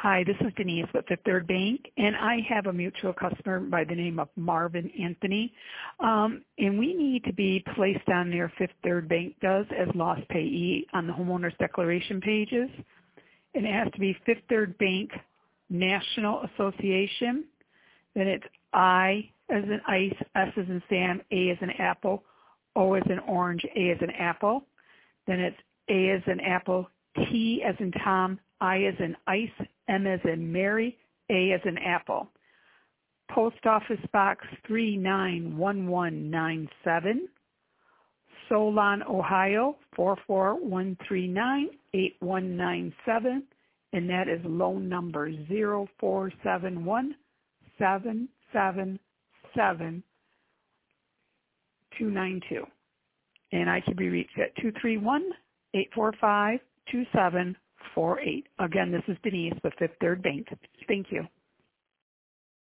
Hi, this is Denise with Fifth Third Bank, and I have a mutual customer by the name of Marvin Anthony, and we need to be placed on there, Fifth Third Bank does, as lost payee on the homeowner's declaration pages. It has to be Fifth Third Bank National Association. Then it's I as in ice, S as in Sam, A as in apple, O as in orange, A as in apple. Then it's A as in apple, T as in Tom, I as in ice, M as in Mary, A as in apple. Post Office Box 391197, Solon, Ohio 44139-8197, and that is loan number 0471777292. And I can be reached at 231-845-2748. Again, this is Denise with Fifth Third Bank. Thank you.